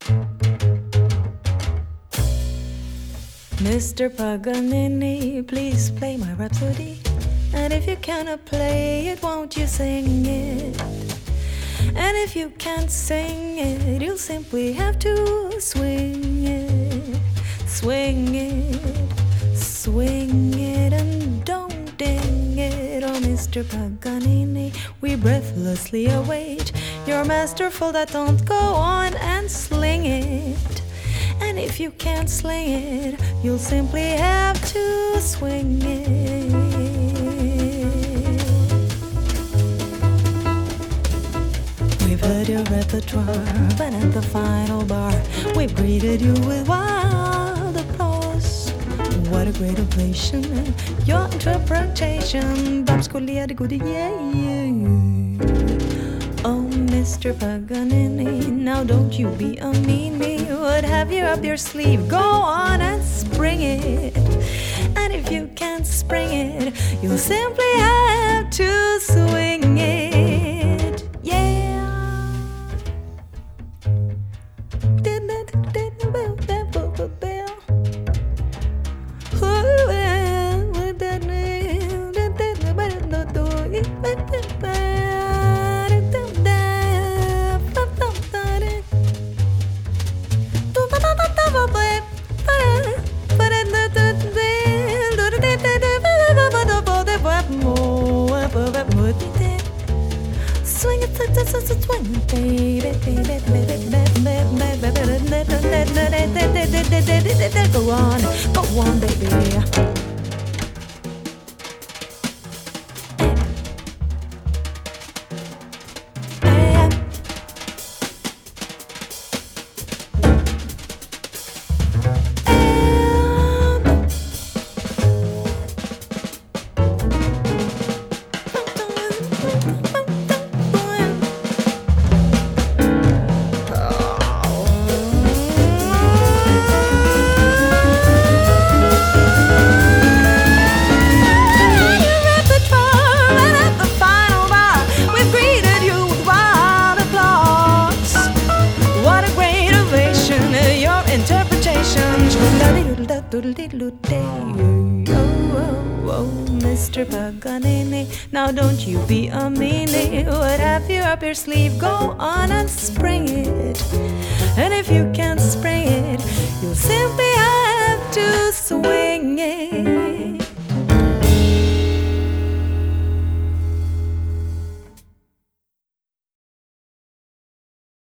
Mr. Paganini, please play my Rhapsody. And if you cannot play it, won't you sing it? And if you can't sing it, you'll simply have to swing it. Swing it, swing it, and don't ding it. Oh, Mr. Paganini, we breathlessly await your masterful that don't go on and sling it. And if you can't sling it, you'll simply have to swing it. We've heard your repertoire, but at the final bar, we've greeted you with wild applause. What a great ovation, your interpretation, Babs Collier, good, yeah. Oh, Mr. Paganini, now don't you be a meanie. What have you up your sleeve? Go on and spring it. And if you can't spring it, you'll simply have to swing it. Yeah. Swing it, swing it, baby, go on, baby. Oh, Mr. Paganini, now don't you be a meanie. What have you up your sleeve? Go on and spring